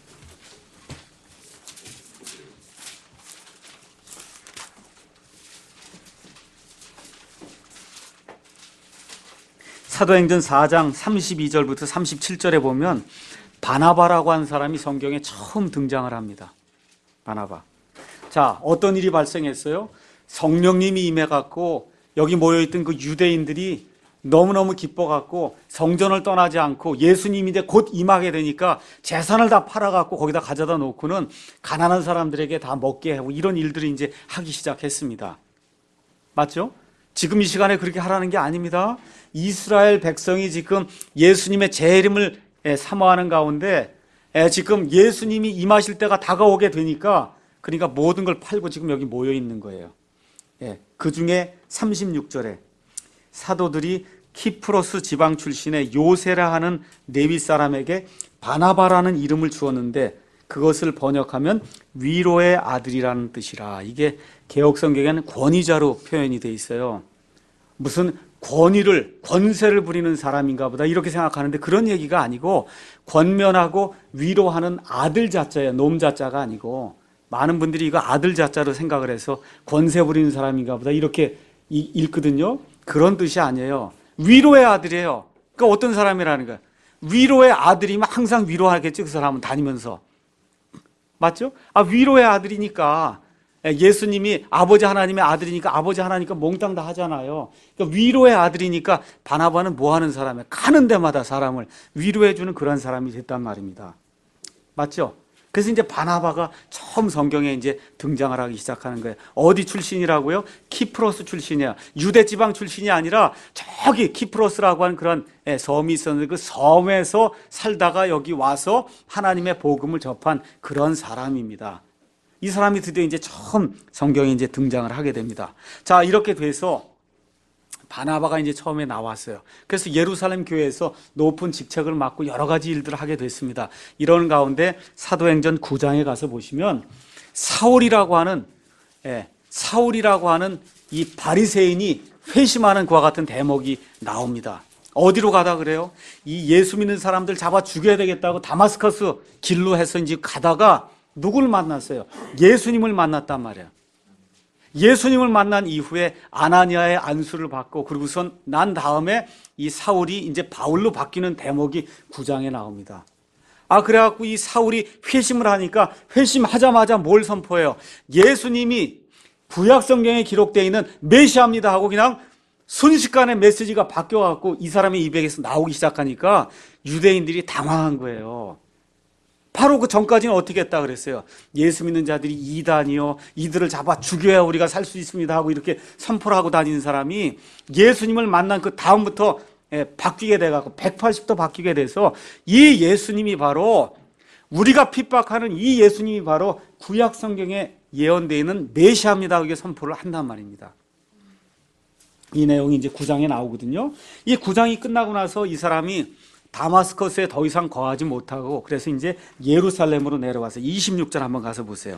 사도행전 사 장 삼십이 절부터 삼십칠 절에 보면 바나바라고 하는 사람이 성경에 처음 등장을 합니다. 바나바. 자, 어떤 일이 발생했어요? 성령님이 임해갖고 여기 모여있던 그 유대인들이 너무너무 기뻐갖고 성전을 떠나지 않고 예수님이 이제 곧 임하게 되니까 재산을 다 팔아갖고 거기다 가져다 놓고는 가난한 사람들에게 다 먹게 하고 이런 일들을 이제 하기 시작했습니다. 맞죠? 지금 이 시간에 그렇게 하라는 게 아닙니다. 이스라엘 백성이 지금 예수님의 재림을 사모하는 가운데 지금 예수님이 임하실 때가 다가오게 되니까 그러니까 모든 걸 팔고 지금 여기 모여 있는 거예요. 예, 그 중에 삼십육 절에 사도들이 키프로스 지방 출신의 요세라 하는 네위 사람에게 바나바라는 이름을 주었는데 그것을 번역하면 위로의 아들이라는 뜻이라. 이게 개역 성경에는 권위자로 표현이 돼 있어요. 무슨 권위를 권세를 부리는 사람인가 보다 이렇게 생각하는데 그런 얘기가 아니고 권면하고 위로하는 아들 자자예요. 놈 자자가 아니고 많은 분들이 이거 아들 자자로 생각을 해서 권세 부리는 사람인가 보다 이렇게 읽거든요. 그런 뜻이 아니에요. 위로의 아들이에요. 그러니까 어떤 사람이라는 거예요. 위로의 아들이면 항상 위로하겠죠. 그 사람은 다니면서. 맞죠? 아, 위로의 아들이니까 예수님이 아버지 하나님의 아들이니까 아버지 하나니까 몽땅 다 하잖아요. 그러니까 위로의 아들이니까 바나바는 뭐 하는 사람이에요? 가는 데마다 사람을 위로해 주는 그런 사람이 됐단 말입니다. 맞죠? 그래서 이제 바나바가 처음 성경에 이제 등장을 하기 시작하는 거예요. 어디 출신이라고요? 키프로스 출신이야. 유대 지방 출신이 아니라 저기 키프로스라고 하는 그런 섬이 있었는데 그 섬에서 살다가 여기 와서 하나님의 복음을 접한 그런 사람입니다. 이 사람이 드디어 이제 처음 성경에 이제 등장을 하게 됩니다. 자, 이렇게 돼서 바나바가 이제 처음에 나왔어요. 그래서 예루살렘 교회에서 높은 직책을 맡고 여러 가지 일들을 하게 됐습니다. 이런 가운데 사도행전 구 장에 가서 보시면 사울이라고 하는 예, 사울이라고 하는 이 바리새인이 회심하는 그와 같은 대목이 나옵니다. 어디로 가다 그래요? 이 예수 믿는 사람들 잡아 죽여야 되겠다고 다마스커스 길로 해서 이제 가다가 누구를 만났어요? 예수님을 만났단 말이에요. 예수님을 만난 이후에 아나니아의 안수를 받고 그러고선 난 다음에 이 사울이 이제 바울로 바뀌는 대목이 구 장에 나옵니다. 아, 그래갖고 이 사울이 회심을 하니까 회심하자마자 뭘 선포해요? 예수님이 구약 성경에 기록되어 있는 메시아입니다 하고 그냥 순식간에 메시지가 바뀌어갖고 이 사람의 입에서 나오기 시작하니까 유대인들이 당황한 거예요. 바로 그 전까지는 어떻게 했다 그랬어요? 예수 믿는 자들이 이단이요, 이들을 잡아 죽여야 우리가 살 수 있습니다 하고 이렇게 선포를 하고 다니는 사람이 예수님을 만난 그 다음부터 바뀌게 돼가지고 백팔십 도 바뀌게 돼서 이 예수님이 바로 우리가 핍박하는 이 예수님이 바로 구약 성경에 예언되어 있는 메시아입니다 하고 선포를 한단 말입니다. 이 내용이 이제 구 장에 나오거든요. 이 구 장이 끝나고 나서 이 사람이 다마스커스에 더 이상 거하지 못하고 그래서 이제 예루살렘으로 내려와서 이십육 절 한번 가서 보세요.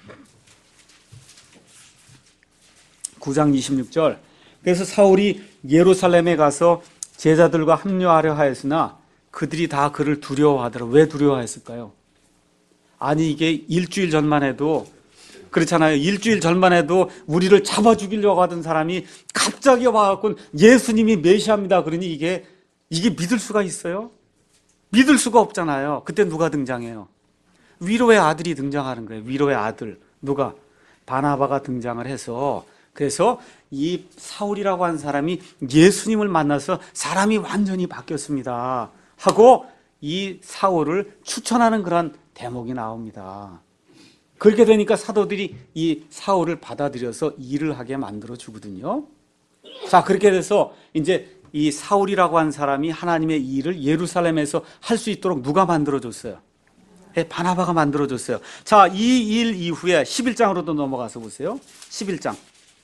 구 장 이십육 절. 그래서 사울이 예루살렘에 가서 제자들과 합류하려 하였으나 그들이 다 그를 두려워하더라. 왜 두려워했을까요? 아니 이게 일주일 전만 해도 그렇잖아요. 일주일 전만 해도 우리를 잡아 죽이려고 하던 사람이 갑자기 와갖고 예수님이 메시아입니다 그러니 이게 이게 믿을 수가 있어요? 믿을 수가 없잖아요. 그때 누가 등장해요? 위로의 아들이 등장하는 거예요. 위로의 아들. 누가? 바나바가 등장을 해서 그래서 이 사울이라고 하는 사람이 예수님을 만나서 사람이 완전히 바뀌었습니다 하고 이 사울을 추천하는 그런 대목이 나옵니다. 그렇게 되니까 사도들이 이 사울을 받아들여서 일을 하게 만들어 주거든요. 자, 그렇게 돼서 이제 이 사울이라고 하는 사람이 하나님의 일을 예루살렘에서 할 수 있도록 누가 만들어줬어요? 네, 바나바가 만들어줬어요. 자, 이 일 이후에 십일 장으로도 넘어가서 보세요. 십일 장.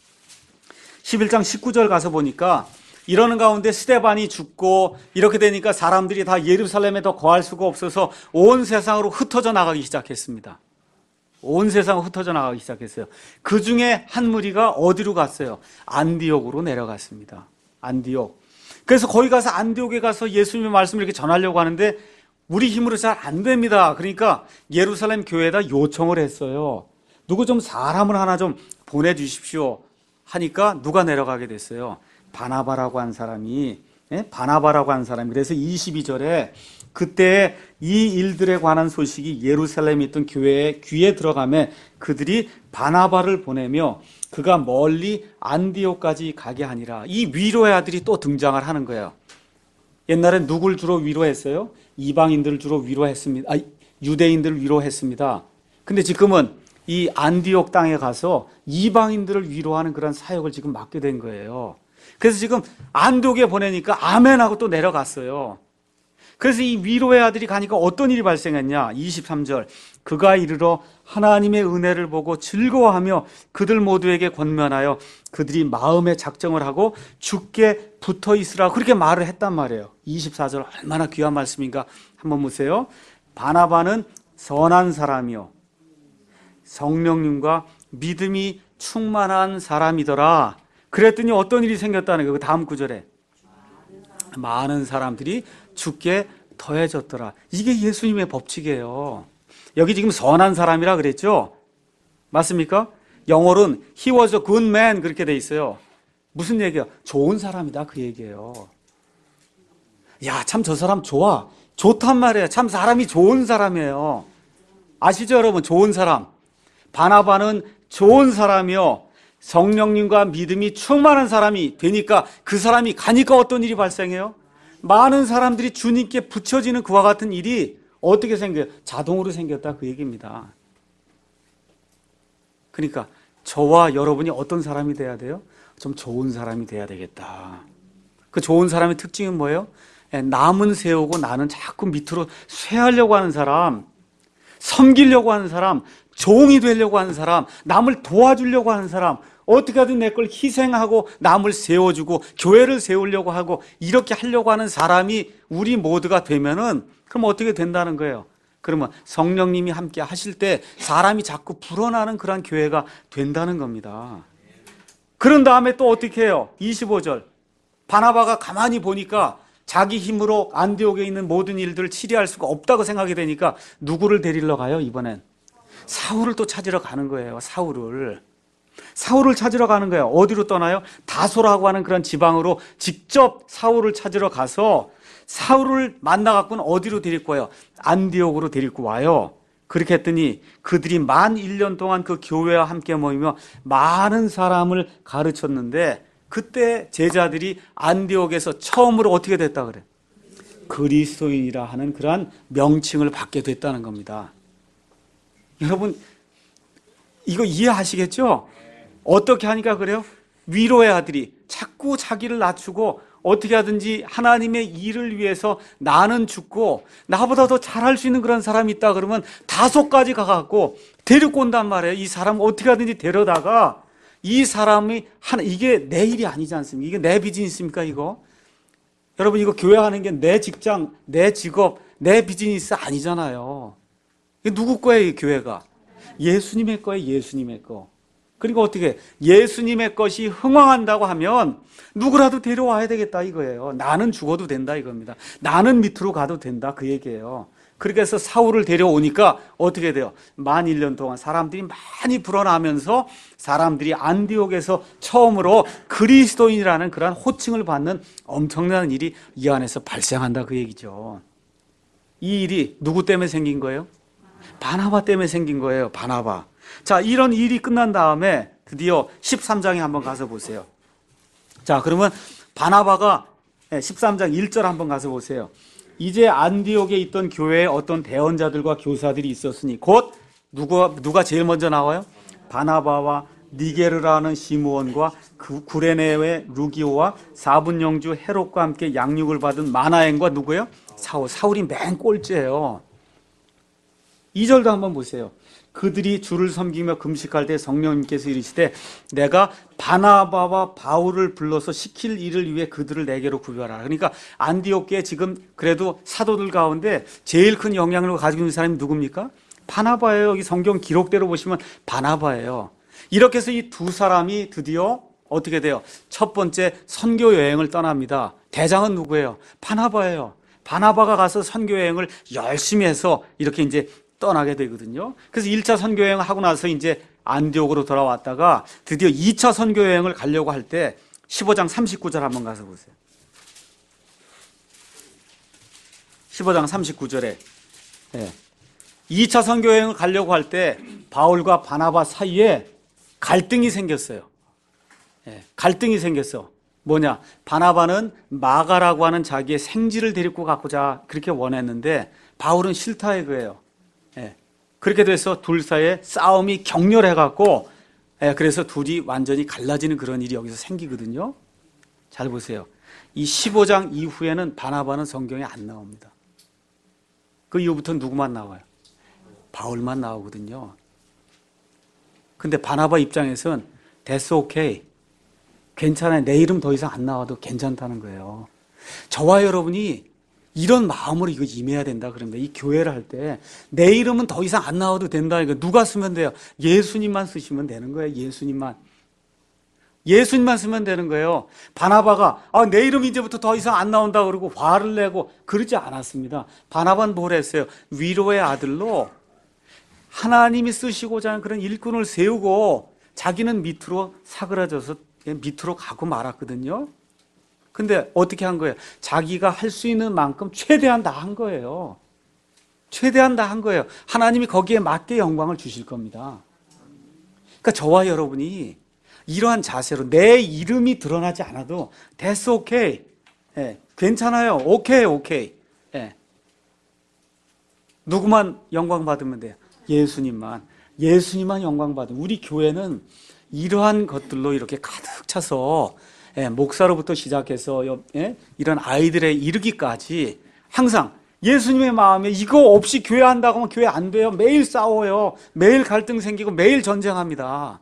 십일 장 십구 절 가서 보니까 이러는 가운데 스데반이 죽고 이렇게 되니까 사람들이 다 예루살렘에 더 거할 수가 없어서 온 세상으로 흩어져 나가기 시작했습니다. 온 세상으로 흩어져 나가기 시작했어요. 그 중에 한 무리가 어디로 갔어요? 안디옥으로 내려갔습니다. 안디옥. 그래서 거기 가서 안디옥에 가서 예수님의 말씀을 이렇게 전하려고 하는데 우리 힘으로 잘 안 됩니다. 그러니까 예루살렘 교회에다 요청을 했어요. 누구 좀 사람을 하나 좀 보내주십시오 하니까 누가 내려가게 됐어요? 바나바라고 한 사람이 예? 바나바라고 한 사람이 그래서 이십이 절에 그때 이 일들에 관한 소식이 예루살렘에 있던 교회의 귀에 들어가며 그들이 바나바를 보내며 그가 멀리 안디옥까지 가게 하니라. 이 위로의 아들이 또 등장을 하는 거예요. 옛날엔 누굴 주로 위로했어요? 이방인들을 주로 위로했습니다. 아, 유대인들을 위로했습니다. 근데 지금은 이 안디옥 땅에 가서 이방인들을 위로하는 그런 사역을 지금 맡게 된 거예요. 그래서 지금 안디옥에 보내니까 아멘하고 또 내려갔어요. 그래서 이 위로의 아들이 가니까 어떤 일이 발생했냐? 이십삼 절. 그가 이르러 하나님의 은혜를 보고 즐거워하며 그들 모두에게 권면하여 그들이 마음의 작정을 하고 주께 붙어 있으라 그렇게 말을 했단 말이에요. 이십사 절 얼마나 귀한 말씀인가 한번 보세요. 바나바는 선한 사람이요 성령님과 믿음이 충만한 사람이더라. 그랬더니 어떤 일이 생겼다는 거예요. 그 다음 구절에 많은 사람들이 주께 더해졌더라. 이게 예수님의 법칙이에요. 여기 지금 선한 사람이라 그랬죠? 맞습니까? 영어로는 he was a good man 그렇게 돼 있어요. 무슨 얘기야? 좋은 사람이다 그 얘기예요. 야, 참 저 사람 좋아. 좋단 말이에요. 참 사람이 좋은 사람이에요. 아시죠 여러분? 좋은 사람. 바나바는 좋은 사람이요 성령님과 믿음이 충만한 사람이 되니까 그 사람이 가니까 어떤 일이 발생해요? 많은 사람들이 주님께 붙여지는 그와 같은 일이 어떻게 생겨요? 자동으로 생겼다 그 얘기입니다. 그러니까 저와 여러분이 어떤 사람이 돼야 돼요? 좀 좋은 사람이 돼야 되겠다. 그 좋은 사람의 특징은 뭐예요? 남은 세우고 나는 자꾸 밑으로 쇠하려고 하는 사람, 섬기려고 하는 사람, 종이 되려고 하는 사람, 남을 도와주려고 하는 사람, 어떻게 하든 내 걸 희생하고 남을 세워주고 교회를 세우려고 하고 이렇게 하려고 하는 사람이 우리 모두가 되면은 그럼 어떻게 된다는 거예요? 그러면 성령님이 함께 하실 때 사람이 자꾸 불어나는 그런 교회가 된다는 겁니다. 그런 다음에 또 어떻게 해요? 이십오 절. 바나바가 가만히 보니까 자기 힘으로 안디옥에 있는 모든 일들을 치리할 수가 없다고 생각이 되니까 누구를 데리러 가요? 이번엔 사울을 또 찾으러 가는 거예요. 사울을 사울을 찾으러 가는 거예요. 어디로 떠나요? 다소라고 하는 그런 지방으로 직접 사울을 찾으러 가서 사울을 만나갖고는 어디로 데리고 와요? 안디옥으로 데리고 와요. 그렇게 했더니 그들이 만 일 년 동안 그 교회와 함께 모이며 많은 사람을 가르쳤는데 그때 제자들이 안디옥에서 처음으로 어떻게 됐다 그래? 그리스도인이라 하는 그러한 명칭을 받게 됐다는 겁니다. 여러분 이거 이해하시겠죠? 어떻게 하니까 그래요? 위로의 아들이 자꾸 자기를 낮추고 어떻게 하든지 하나님의 일을 위해서 나는 죽고 나보다 더 잘할 수 있는 그런 사람이 있다 그러면 다소까지 가갖고 데리고 온단 말이에요. 이 사람을 어떻게 하든지 데려다가 이 사람이 하나 이게 내 일이 아니지 않습니까? 이게 내 비즈니스입니까 이거? 여러분 이거 교회 하는 게 내 직장, 내 직업, 내 비즈니스 아니잖아요. 이게 누구 거예요 이 교회가? 예수님의 거예요. 예수님의 거. 그리고 어떻게 예수님의 것이 흥왕한다고 하면 누구라도 데려와야 되겠다 이거예요. 나는 죽어도 된다 이겁니다. 나는 밑으로 가도 된다 그 얘기예요. 그렇게 해서 사울을 데려오니까 어떻게 돼요? 만 일 년 동안 사람들이 많이 불어나면서 사람들이 안디옥에서 처음으로 그리스도인이라는 그런 호칭을 받는 엄청난 일이 이 안에서 발생한다 그 얘기죠. 이 일이 누구 때문에 생긴 거예요? 바나바 때문에 생긴 거예요. 바나바. 자, 이런 일이 끝난 다음에 드디어 십삼 장에 한번 가서 보세요. 자, 그러면 바나바가 십삼 장 일 절 한번 가서 보세요. 이제 안디옥에 있던 교회에 어떤 대언자들과 교사들이 있었으니 곧 누가 누가 제일 먼저 나와요? 바나바와 니게르라는 시므온과 그 구레네의 루기오와 사분영주 헤롯과 함께 양육을 받은 마나엔과 누구예요? 사울. 사울이 맨 꼴찌예요. 이 절도 한번 보세요. 그들이 주를 섬기며 금식할 때 성령님께서 이르시되 내가 바나바와 바울을 불러서 시킬 일을 위해 그들을 내게로 구별하라. 그러니까 안디옥에 지금 그래도 사도들 가운데 제일 큰 영향력을 가지고 있는 사람이 누굽니까? 바나바예요. 여기 성경 기록대로 보시면 바나바예요. 이렇게 해서 이 두 사람이 드디어 어떻게 돼요? 첫 번째 선교 여행을 떠납니다. 대장은 누구예요? 바나바예요. 바나바가 가서 선교 여행을 열심히 해서 이렇게 이제 떠나게 되거든요. 그래서 일 차 선교 여행을 하고 나서 이제 안디옥으로 돌아왔다가 드디어 이 차 선교 여행을 가려고 할 때 십오 장 삼십구 절 한번 가서 보세요. 십오 장 삼십구 절에 네. 이 차 선교 여행을 가려고 할 때 바울과 바나바 사이에 갈등이 생겼어요. 네. 갈등이 생겼어. 뭐냐? 바나바는 마가라고 하는 자기의 생지를 데리고 가고자 그렇게 원했는데 바울은 싫다 이거예요. 예, 그렇게 돼서 둘 사이에 싸움이 격렬해갖고 예, 그래서 둘이 완전히 갈라지는 그런 일이 여기서 생기거든요. 잘 보세요. 이 십오 장 이후에는 바나바는 성경에 안 나옵니다. 그 이후부터는 누구만 나와요? 바울만 나오거든요. 근데 바나바 입장에서는 That's okay. 괜찮아요. 내 이름 더 이상 안 나와도 괜찮다는 거예요. 저와 여러분이 이런 마음으로 이거 임해야 된다 그럽니다. 이 교회를 할 때 내 이름은 더 이상 안 나와도 된다. 이거 누가 쓰면 돼요? 예수님만 쓰시면 되는 거예요. 예수님만. 예수님만 쓰면 되는 거예요. 바나바가 아, 내 이름 이제부터 더 이상 안 나온다 그러고 화를 내고 그러지 않았습니다. 바나바는 뭘 했어요? 위로의 아들로 하나님이 쓰시고자 하는 그런 일꾼을 세우고 자기는 밑으로 사그라져서 밑으로 가고 말았거든요. 근데 어떻게 한 거예요? 자기가 할 수 있는 만큼 최대한 다 한 거예요. 최대한 다 한 거예요. 하나님이 거기에 맞게 영광을 주실 겁니다. 그러니까 저와 여러분이 이러한 자세로 내 이름이 드러나지 않아도 That's okay. 예, 괜찮아요. 오케이, 오케이. 예. 누구만 영광 받으면 돼요? 예수님만. 예수님만 영광 받으면. 우리 교회는 이러한 것들로 이렇게 가득 차서 예, 목사로부터 시작해서 예, 이런 아이들에 이르기까지 항상 예수님의 마음에 이거 없이 교회 한다고 하면 교회 안 돼요. 매일 싸워요. 매일 갈등 생기고 매일 전쟁합니다.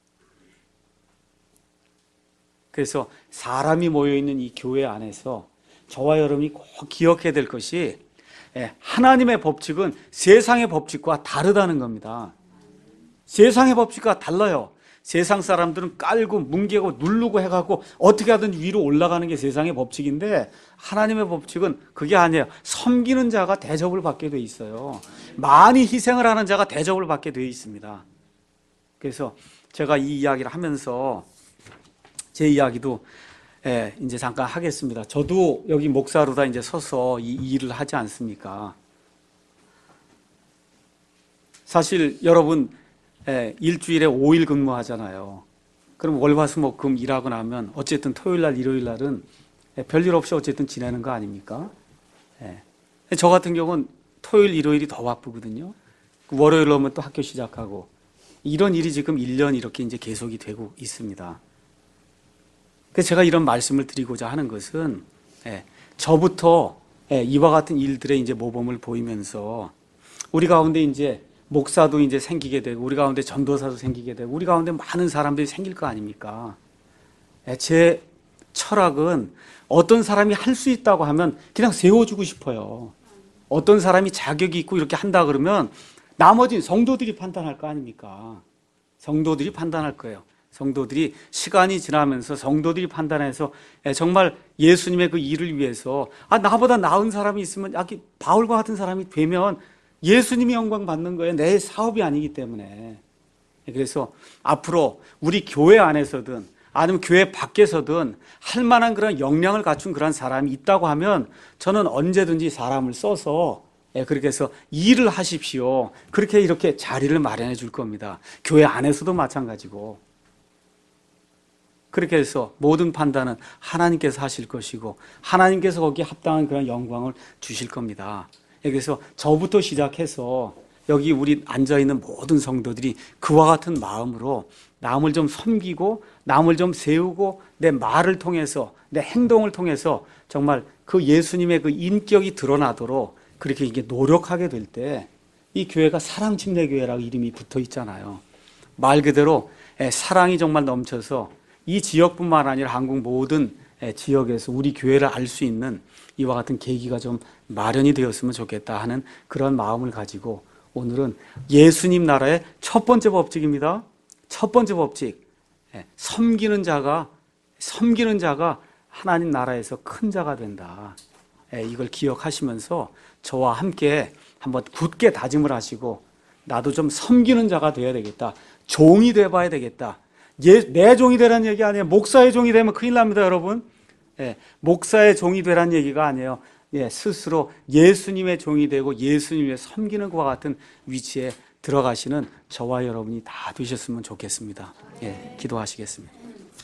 그래서 사람이 모여있는 이 교회 안에서 저와 여러분이 꼭 기억해야 될 것이 하나님의 법칙은 세상의 법칙과 다르다는 겁니다. 세상의 법칙과 달라요. 세상 사람들은 깔고 뭉개고 누르고 해가고 어떻게 하든 위로 올라가는 게 세상의 법칙인데 하나님의 법칙은 그게 아니에요. 섬기는 자가 대접을 받게 돼 있어요. 많이 희생을 하는 자가 대접을 받게 돼 있습니다. 그래서 제가 이 이야기를 하면서 제 이야기도 예, 이제 잠깐 하겠습니다. 저도 여기 목사로다 이제 서서 이 일을 하지 않습니까? 사실 여러분 예, 일주일에 오 일 근무하잖아요. 그럼 월화수목금 일하고 나면 어쨌든 토요일날 일요일날은 예, 별일 없이 어쨌든 지내는 거 아닙니까? 예. 저 같은 경우는 토요일 일요일이 더 바쁘거든요. 월요일 오면 또 학교 시작하고 이런 일이 지금 일 년 이렇게 이제 계속이 되고 있습니다. 그래서 제가 이런 말씀을 드리고자 하는 것은 예, 저부터 예, 이와 같은 일들의 이제 모범을 보이면서 우리 가운데 이제 목사도 이제 생기게 되고 우리 가운데 전도사도 생기게 되고 우리 가운데 많은 사람들이 생길 거 아닙니까? 예, 제 철학은 어떤 사람이 할 수 있다고 하면 그냥 세워주고 싶어요. 어떤 사람이 자격이 있고 이렇게 한다 그러면 나머지 성도들이 판단할 거 아닙니까? 성도들이 판단할 거예요. 성도들이 시간이 지나면서 성도들이 판단해서 정말 예수님의 그 일을 위해서 아 나보다 나은 사람이 있으면 아, 바울과 같은 사람이 되면 예수님이 영광 받는 거예요. 내 사업이 아니기 때문에. 그래서 앞으로 우리 교회 안에서든 아니면 교회 밖에서든 할 만한 그런 역량을 갖춘 그런 사람이 있다고 하면 저는 언제든지 사람을 써서 그렇게 해서 일을 하십시오. 그렇게 이렇게 자리를 마련해 줄 겁니다. 교회 안에서도 마찬가지고. 그렇게 해서 모든 판단은 하나님께서 하실 것이고 하나님께서 거기에 합당한 그런 영광을 주실 겁니다. 그래서 저부터 시작해서 여기 우리 앉아있는 모든 성도들이 그와 같은 마음으로 남을 좀 섬기고 남을 좀 세우고 내 말을 통해서 내 행동을 통해서 정말 그 예수님의 그 인격이 드러나도록 그렇게 이게 노력하게 될 때 이 교회가 사랑침례교회라고 이름이 붙어 있잖아요. 말 그대로 사랑이 정말 넘쳐서 이 지역뿐만 아니라 한국 모든 지역에서 우리 교회를 알 수 있는 이와 같은 계기가 좀 마련이 되었으면 좋겠다 하는 그런 마음을 가지고 오늘은 예수님 나라의 첫 번째 법칙입니다. 첫 번째 법칙, 섬기는 자가 섬기는 자가 하나님 나라에서 큰 자가 된다. 이걸 기억하시면서 저와 함께 한번 굳게 다짐을 하시고 나도 좀 섬기는 자가 되어야 되겠다. 종이 돼봐야 되겠다. 예, 내 종이 되라는 얘기 아니에요. 목사의 종이 되면 큰일 납니다, 여러분. 예, 목사의 종이 되라는 얘기가 아니에요. 예, 스스로 예수님의 종이 되고 예수님의 섬기는 것과 같은 위치에 들어가시는 저와 여러분이 다 되셨으면 좋겠습니다. 예, 기도하시겠습니다.